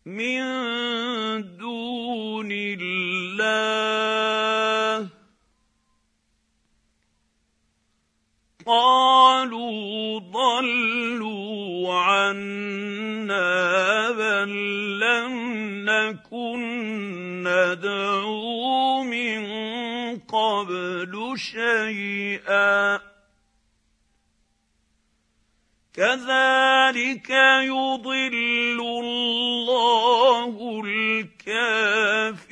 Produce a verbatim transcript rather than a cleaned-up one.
من دون الله قالوا ضلوا عنا بل لم نكن ندعو من قبل شيئا كذلك يضل الله الكافرين